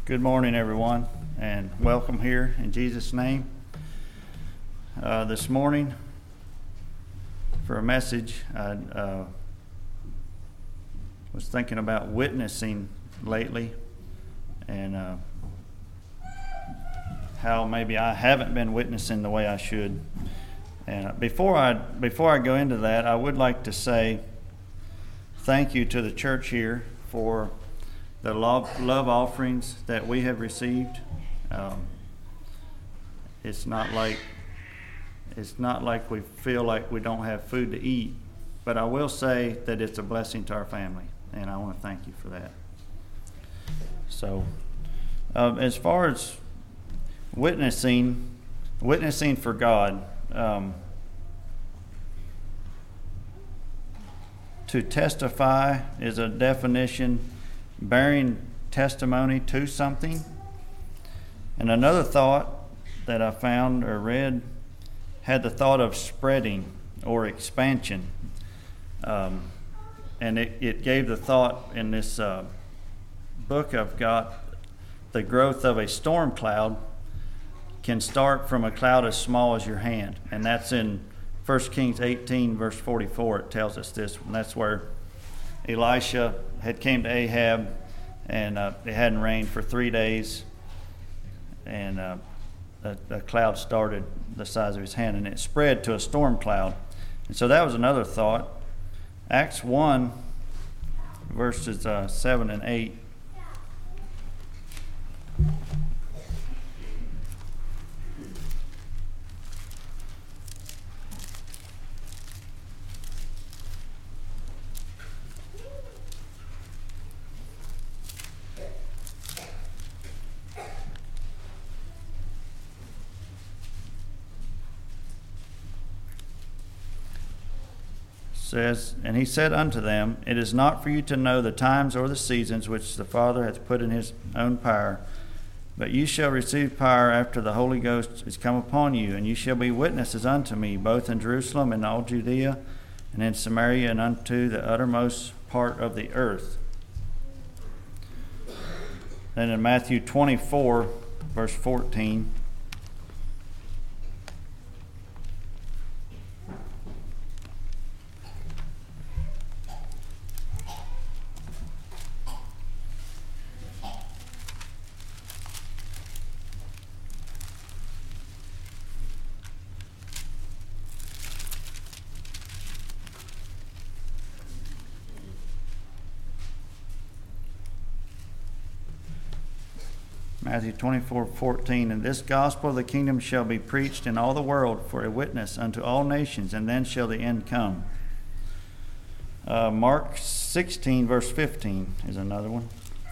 Good morning, everyone, and welcome here in Jesus' name. This morning, for a message, I was thinking about witnessing lately and how maybe I haven't been witnessing the way I should. And before I go into that, I would like to say thank you to the church here for the love offerings that we have received. It's not like we feel like we don't have food to eat, but I will say that it's a blessing to our family, and I want to thank you for that. So, as far as witnessing for God, to testify is a definition, bearing testimony to something. And another thought that I found or read had the thought of spreading or expansion. And it gave the thought in this book I've got, the growth of a storm cloud can start from a cloud as small as your hand. And that's in 1 Kings 18, verse 44. It tells us this. And that's where Elisha had came to Ahab, and it hadn't rained for 3 days, and a cloud started the size of his hand, and it spread to a storm cloud. And so that was another thought. Acts 1, verses 7 and 8. Says, and he said unto them, It is not for you to know the times or the seasons which the Father hath put in his own power, but you shall receive power after the Holy Ghost is come upon you, and you shall be witnesses unto me, both in Jerusalem and all Judea, and in Samaria, and unto the uttermost part of the earth. Then in Matthew 24, verse 14, Matthew 24:14, And this gospel of the kingdom shall be preached in all the world for a witness unto all nations, and then shall the end come. Mark 16, verse 15 is another one.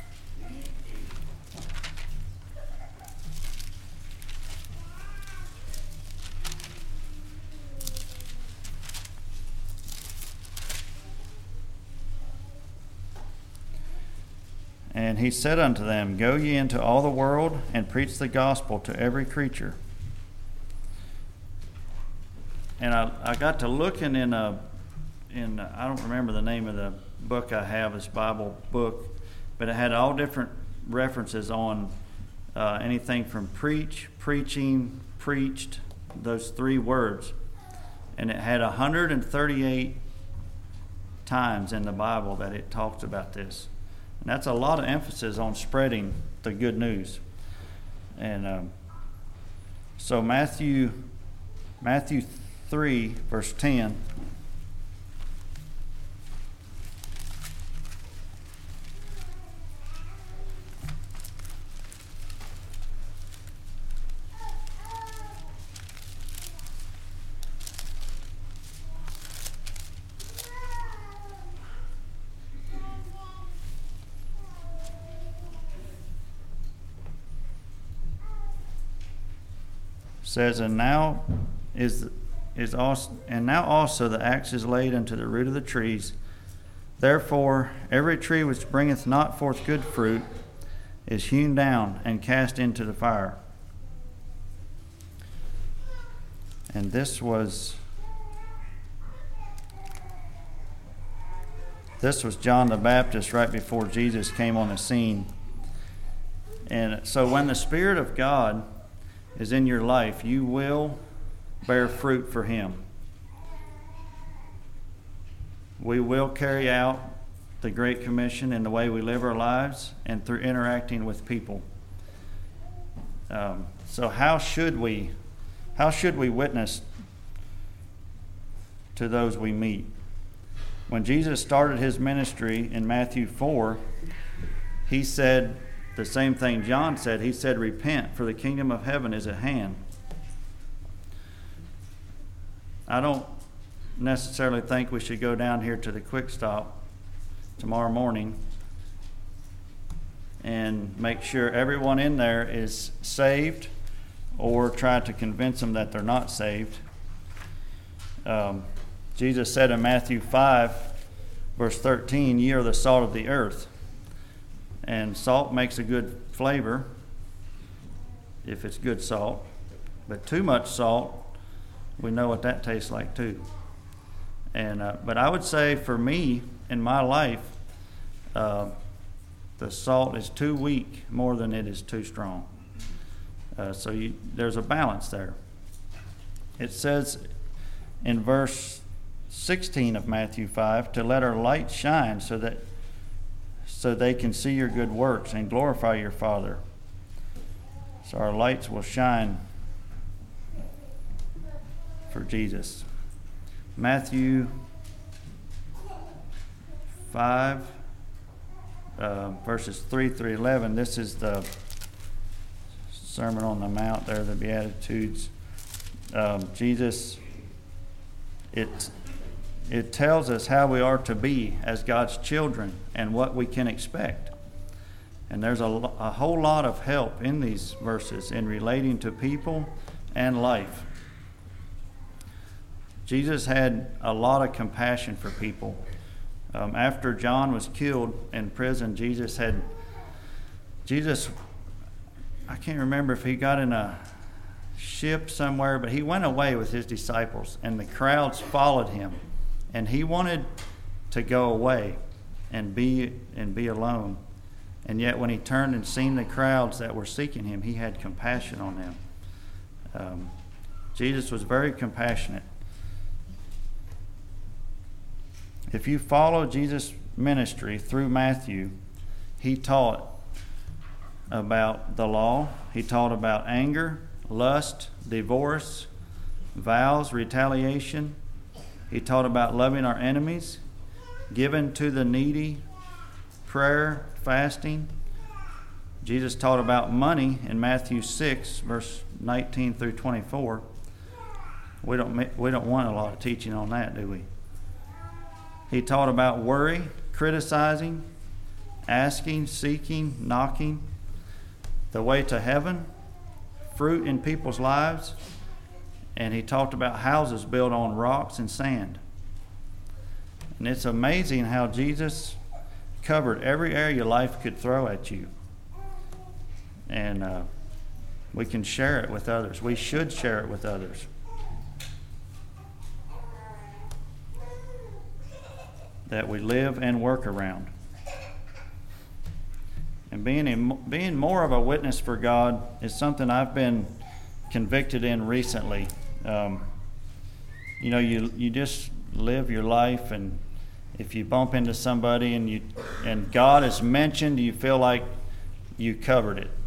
And he said unto them, Go ye into all the world, and preach the gospel to every creature. And I got to looking in I don't remember the name of the book I have, this Bible book, but it had all different references on anything from preach, preaching, preached, those three words. And it had 138 times in the Bible that it talks about this. And that's a lot of emphasis on spreading the good news. And so Matthew 3, verse 10. Says, and now also the axe is laid unto the root of the trees. Therefore every tree which bringeth not forth good fruit is hewn down and cast into the fire. And this was John the Baptist right before Jesus came on the scene. And so when the Spirit of God is in your life, you will bear fruit for Him. We will carry out the Great Commission in the way we live our lives and through interacting with people. So how should we witness to those we meet? When Jesus started His ministry in Matthew 4, He said the same thing John said. He said, "Repent, for the kingdom of heaven is at hand." I don't necessarily think we should go down here to the Quick Stop tomorrow morning and make sure everyone in there is saved or try to convince them that they're not saved. Jesus said in Matthew 5, verse 13, "Ye are the salt of the earth." And salt makes a good flavor if it's good salt. But too much salt, we know what that tastes like too. And but I would say for me, in my life, the salt is too weak more than it is too strong. So there's a balance there. It says in verse 16 of Matthew 5, to let our light shine so they can see your good works and glorify your Father. So our lights will shine for Jesus. Matthew 5, verses 3 through 11. This is the Sermon on the Mount there, the Beatitudes. Jesus, it tells us how we are to be as God's children and what we can expect. And there's a whole lot of help in these verses in relating to people and life. Jesus had a lot of compassion for people. After John was killed in prison, Jesus, I can't remember if he got in a ship somewhere, but he went away with his disciples, and the crowds followed him. And he wanted to go away and be alone. And yet when he turned and seen the crowds that were seeking him, he had compassion on them. Jesus was very compassionate. If you follow Jesus' ministry through Matthew, he taught about the law. He taught about anger, lust, divorce, vows, retaliation. He taught about loving our enemies, giving to the needy, prayer, fasting. Jesus taught about money in Matthew 6, verse 19 through 24. We don't want a lot of teaching on that, do we? He taught about worry, criticizing, asking, seeking, knocking, the way to heaven, fruit in people's lives, and he talked about houses built on rocks and sand. And it's amazing how Jesus covered every area life could throw at you. And we can share it with others. We should share it with others. That we live and work around. And being more of a witness for God is something I've been convicted in recently. You just live your life, and if you bump into somebody and God is mentioned, you feel like you covered it.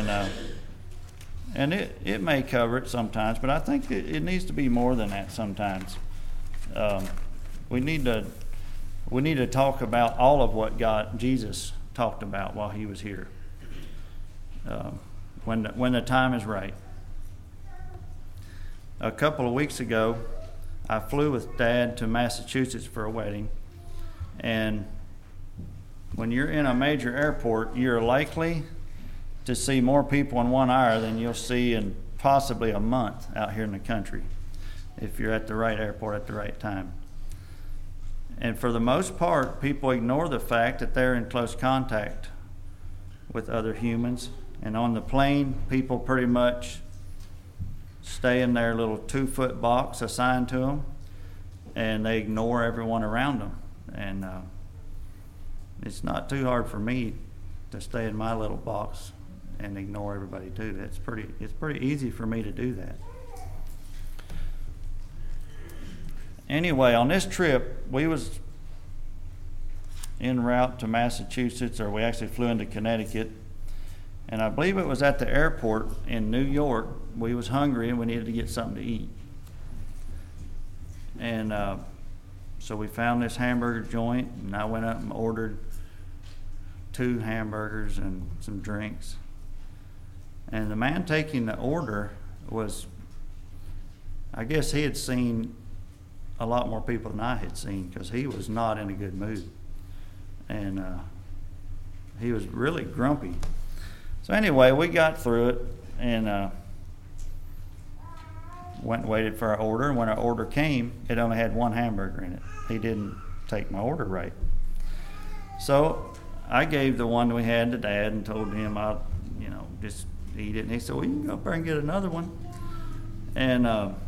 And it may cover it sometimes, but I think it needs to be more than that sometimes. We need to talk about all of what Jesus talked about while he was here, when the time is right. A couple of weeks ago, I flew with Dad to Massachusetts for a wedding, and when you're in a major airport, you're likely to see more people in 1 hour than you'll see in possibly a month out here in the country, if you're at the right airport at the right time. And for the most part, people ignore the fact that they're in close contact with other humans. And on the plane, people pretty much stay in their little 2-foot box assigned to them, and they ignore everyone around them. And it's not too hard for me to stay in my little box and ignore everybody too. It's pretty easy for me to do that. Anyway, on this trip, we was en route to Massachusetts, or we actually flew into Connecticut, and I believe it was at the airport in New York. We was hungry and we needed to get something to eat, and so we found this hamburger joint, and I went up and ordered 2 hamburgers and some drinks. And the man taking the order was, I guess he had seen a lot more people than I had seen, because he was not in a good mood. And he was really grumpy. So anyway, we got through it and went and waited for our order. And when our order came, it only had 1 hamburger in it. He didn't take my order right. So I gave the one we had to Dad and told him I'll, just eat it. And he said, well, you can go up there and get another one. And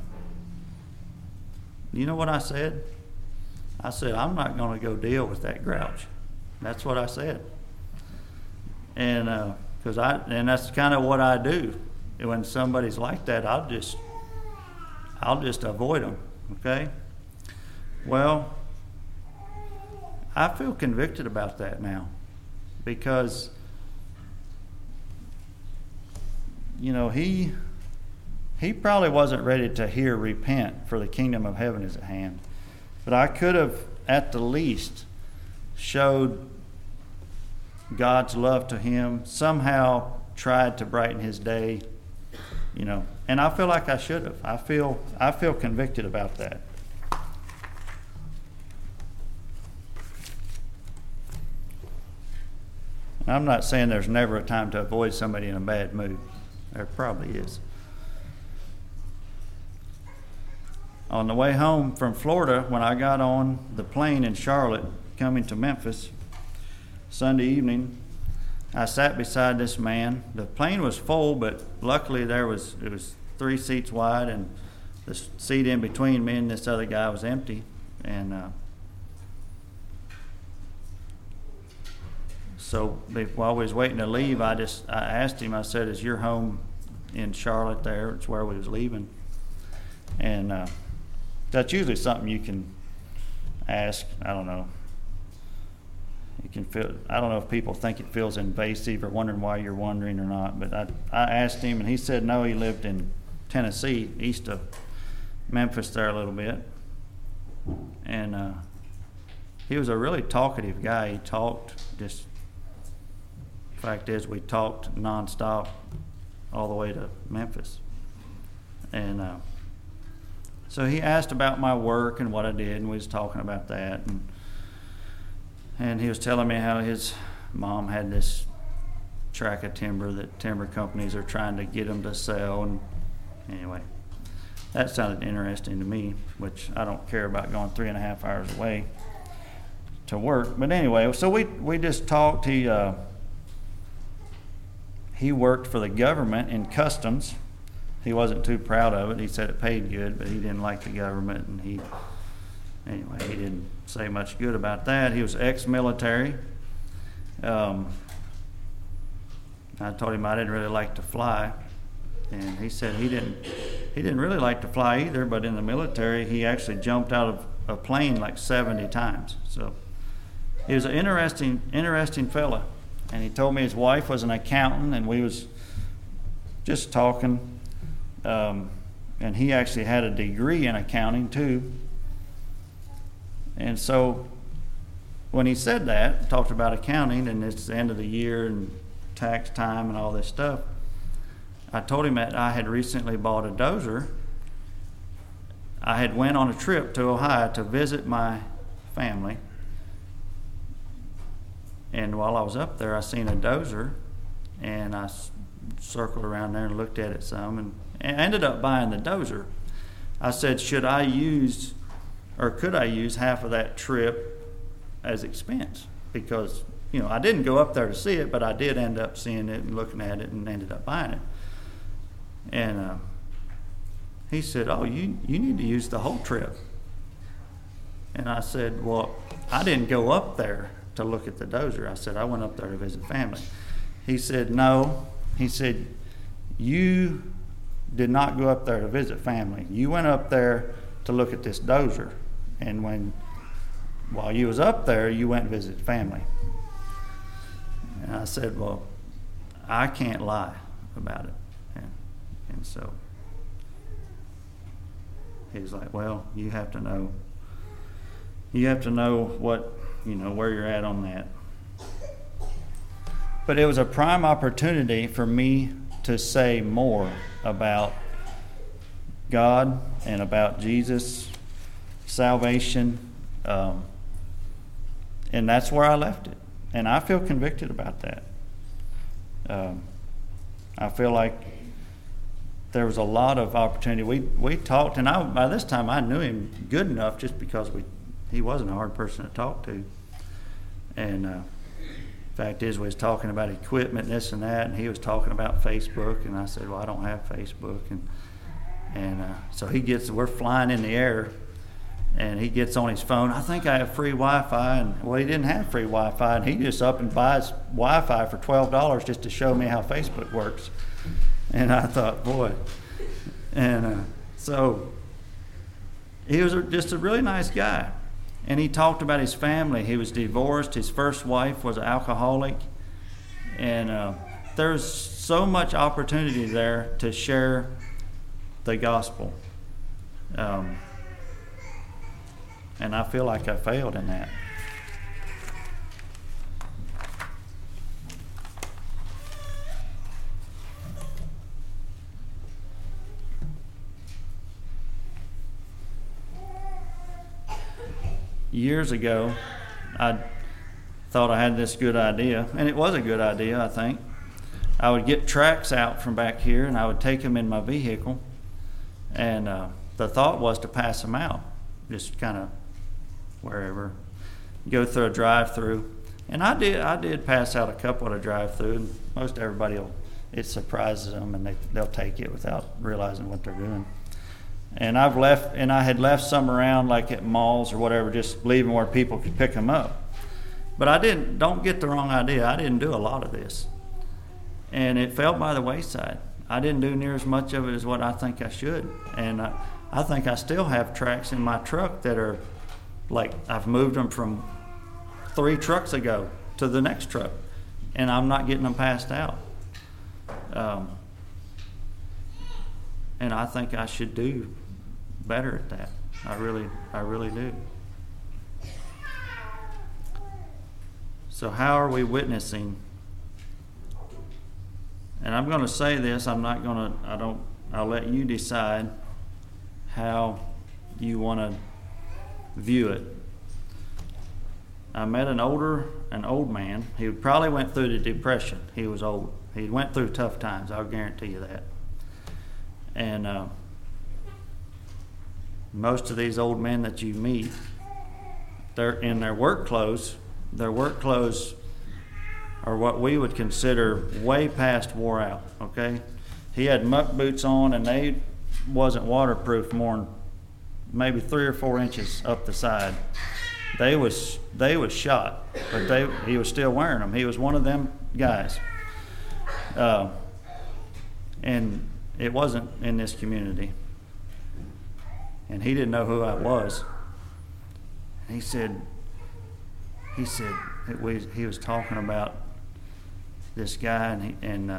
you know what I said? I said, I'm not going to go deal with that grouch. That's what I said. And that's kind of what I do. When somebody's like that, I'll just avoid them. Okay? Well, I feel convicted about that now, because he probably wasn't ready to hear repent, for the kingdom of heaven is at hand. But I could have at the least showed God's love to him, somehow tried to brighten his day, and I feel like I should have. I feel convicted about that. I'm not saying there's never a time to avoid somebody in a bad mood. There probably is. On the way home from Florida, when I got on the plane in Charlotte coming to Memphis Sunday evening, I sat beside this man. The plane was full, but luckily it was 3 seats wide, and the seat in between me and this other guy was empty. And so while we was waiting to leave, I asked him, I said, is your home in Charlotte there? It's where we was leaving. And that's usually something you can ask. I don't know. I don't know if people think it feels invasive or wondering why you're wondering or not, but I asked him, and he said no, he lived in Tennessee, east of Memphis there a little bit. And he was a really talkative guy. He talked just... Fact is, we talked nonstop all the way to Memphis. And so he asked about my work and what I did, and we was talking about that. And he was telling me how his mom had this tract of timber that timber companies are trying to get him to sell. And anyway, that sounded interesting to me, which I don't care about going 3.5 hours away to work. But anyway, so we just talked. He worked for the government in customs. He wasn't too proud of it. He said it paid good, but he didn't like the government, and he didn't say much good about that. He was ex-military. I told him I didn't really like to fly, and he said he didn't really like to fly either, but in the military he actually jumped out of a plane like 70 times. So he was an interesting fella. And he told me his wife was an accountant, and we was just talking. And he actually had a degree in accounting too. And so when he said that, talked about accounting, and it's the end of the year and tax time and all this stuff, I told him that I had recently bought a dozer. I had went on a trip to Ohio to visit my family. And while I was up there, I seen a dozer, and I circled around there and looked at it some, and I ended up buying the dozer. I said, could I use half of that trip as expense? Because, I didn't go up there to see it, but I did end up seeing it and looking at it and ended up buying it. And he said, oh, you need to use the whole trip. And I said, well, I didn't go up there to look at the dozer. I said, I went up there to visit family. He said, no. he said, you did not go up there to visit family. You went up there to look at this dozer. And while you was up there, you went and visited family. And I said, well, I can't lie about it. And so he's like, well, you have to know what, where you're at on that. But it was a prime opportunity for me to say more about God and about Jesus, salvation, and that's where I left it. And I feel convicted about that. I feel like there was a lot of opportunity. We talked, and by this time I knew him good enough just because he wasn't a hard person to talk to. And fact is, we was talking about equipment, this and that, and he was talking about Facebook, and I said, well, I don't have Facebook. And so we're flying in the air, and he gets on his phone. I think I have free Wi-Fi, and well, he didn't have free Wi-Fi, and he just up and buys Wi-Fi for $12 just to show me how Facebook works. And I thought, boy. And so he was just a really nice guy. And he talked about his family. He was divorced. His first wife was an alcoholic. And there's so much opportunity there to share the gospel. And I feel like I failed in that. Years ago, I thought I had this good idea, and it was a good idea, I think. I would get tracts out from back here, and I would take them in my vehicle, and the thought was to pass them out, just kind of wherever, go through a drive-through. And I did pass out a couple at a drive-through, and most everybody it surprises them, and they'll take it without realizing what they're doing. And I had left some around, like at malls or whatever, just leaving where people could pick them up. But don't get the wrong idea, I didn't do a lot of this. And it fell by the wayside. I didn't do near as much of it as what I think I should. And I think I still have tracks in my truck that are, like, I've moved them from 3 trucks ago to the next truck, and I'm not getting them passed out. And I think I should do better at that. I really do. So how are we witnessing? And I'm going to say this, I'll let you decide how you want to view it. I met an old man. He probably went through the depression. He was old. He went through tough times, I'll guarantee you that. And most of these old men that you meet, they're in their work clothes. Their work clothes are what we would consider way past wore out, okay? He had muck boots on, and they wasn't waterproof more than maybe 3 or 4 inches up the side. They was shot, but he was still wearing them. He was one of them guys. And it wasn't in this community. And he didn't know who I was. And he said he was talking about this guy, and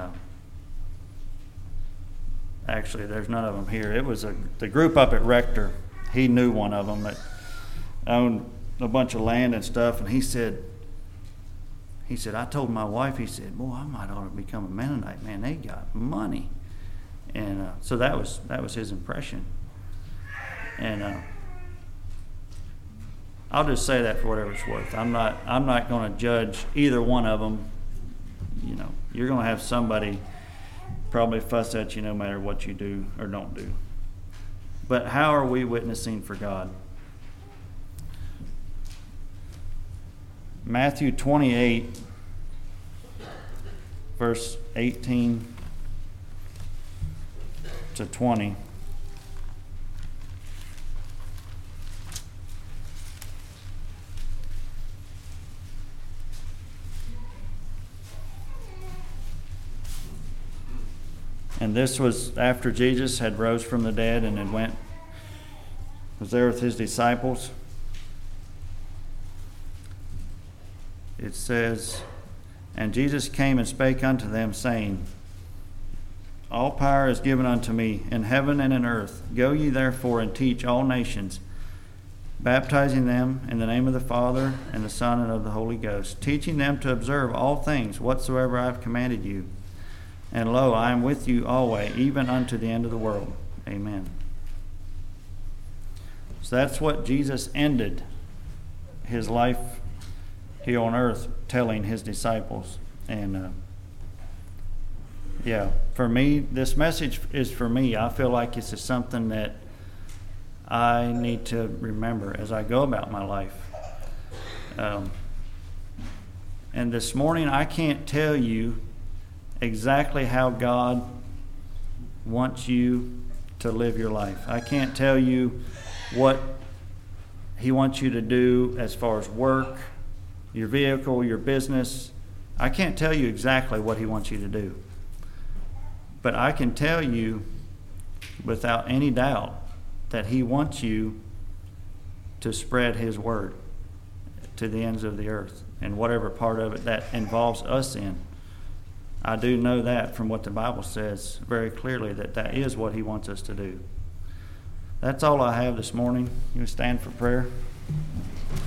actually there's none of them here. It was the group up at Rector. He knew one of them that owned a bunch of land and stuff, and he said, I told my wife, he said, boy, I might ought to become a Mennonite. Man, they got money. And so that was his impression. And I'll just say that for whatever it's worth. I'm not going to judge either one of them. You know, you're going to have somebody probably fuss at you no matter what you do or don't do. But how are we witnessing for God? Matthew 28, verse 18 to 20. And this was after Jesus had rose from the dead and was there with his disciples. It says, "And Jesus came and spake unto them, saying, All power is given unto me in heaven and in earth. Go ye therefore and teach all nations, baptizing them in the name of the Father and the Son and of the Holy Ghost, teaching them to observe all things whatsoever I have commanded you. And lo, I am with you always, even unto the end of the world." Amen. So that's what Jesus ended his life here on earth telling his disciples. And for me, this message is for me. I feel like this is something that I need to remember as I go about my life. And this morning, I can't tell you exactly how God wants you to live your life. I can't tell you what he wants you to do as far as work, your vehicle, your business. I can't tell you exactly what he wants you to do. But I can tell you without any doubt that he wants you to spread his word to the ends of the earth, and whatever part of it that involves us in. I do know that from what the Bible says very clearly, that is what he wants us to do. That's all I have this morning. You stand for prayer.